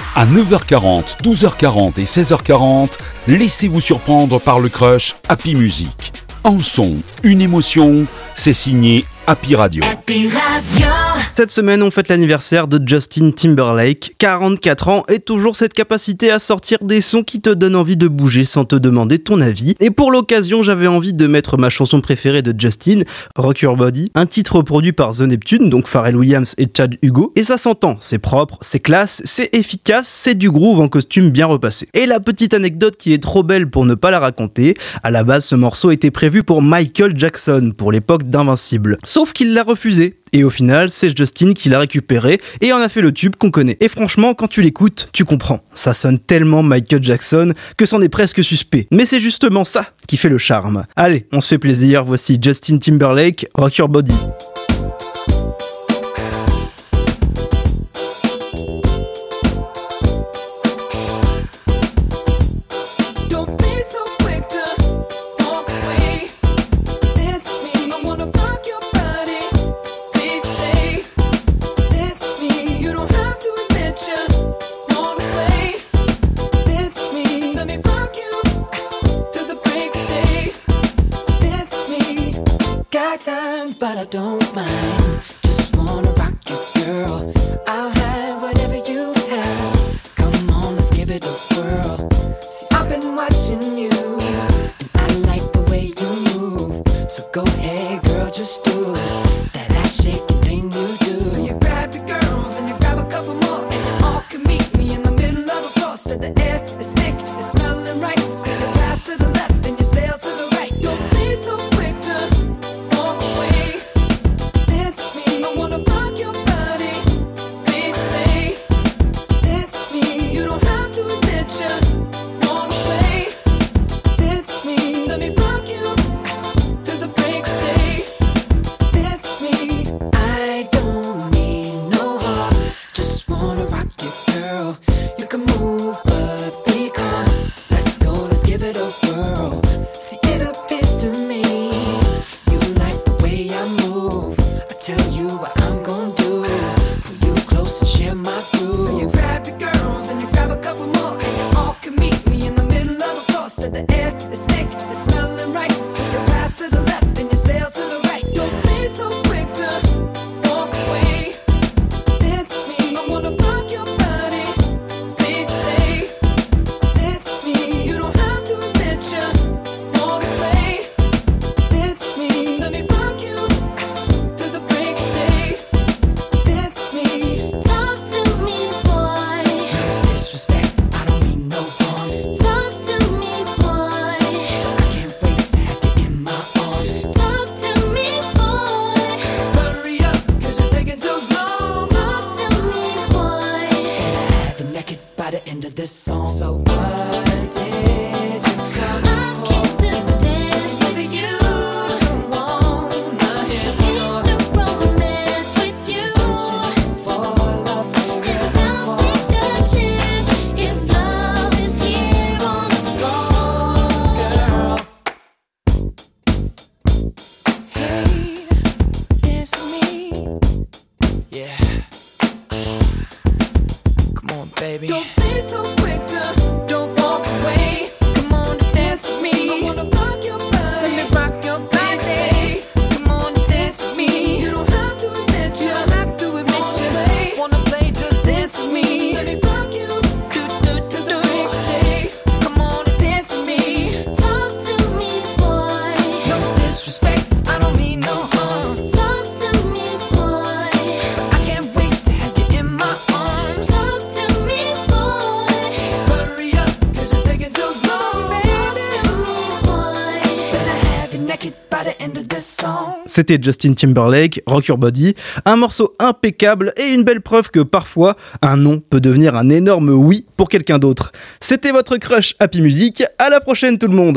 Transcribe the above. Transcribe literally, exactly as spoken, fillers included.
À neuf heures quarante, douze heures quarante et seize heures quarante, laissez-vous surprendre par le crush Happy Music. Un son, une émotion, c'est signé Happy Radio. Happy Radio. Cette semaine, on fête l'anniversaire de Justin Timberlake. quarante-quatre ans et toujours cette capacité à sortir des sons qui te donnent envie de bouger sans te demander ton avis. Et pour l'occasion, j'avais envie de mettre ma chanson préférée de Justin, Rock Your Body, un titre produit par The Neptune, donc Pharrell Williams et Chad Hugo. Et ça s'entend, c'est propre, c'est classe, c'est efficace, c'est du groove en costume bien repassé. Et la petite anecdote qui est trop belle pour ne pas la raconter, à la base ce morceau était prévu pour Michael Jackson, pour l'époque d'Invincible. Sauf qu'il l'a refusé. Et au final, c'est Justin qui l'a récupéré et en a fait le tube qu'on connaît. Et franchement, quand tu l'écoutes, tu comprends. Ça sonne tellement Michael Jackson que c'en est presque suspect. Mais c'est justement ça qui fait le charme. Allez, on se fait plaisir, voici Justin Timberlake, Rock Your Body. Time, but I don't mind. Just wanna rock you, girl. I'll have whatever you have. Come on, let's give it a whirl. See, I've been watching you, and I like the way you move. So go ahead, girl, just do that ass shaking thing you do. So you grab your girls and you grab a couple more, and you all can meet me in the middle of the floor. So the air is thick, it's smelling right. So you pass to the left and you sail to the right. Don't be so quick to baby. Don't be so quick to, don't walk away. Come on and dance with me. I wanna rock your body. Let me rock your body. Come on and dance with me. You don't have to admit you. You don't have to admit you. Wanna play, just dance with me. Let me rock you. Do, do, do, do. Come on and dance with me. Talk to me, boy. No disrespect, I don't mean no harm. Talk to me, boy. I can't wait to have you in my arms. Talk to me, boy. Hurry up, cause you're taking too long, baby. Talk to me, boy. Better have you naked by the end of this song. C'était Justin Timberlake, Rock Your Body, un morceau impeccable et une belle preuve que parfois, un non peut devenir un énorme oui pour quelqu'un d'autre. C'était votre crush Happy Music, à la prochaine tout le monde.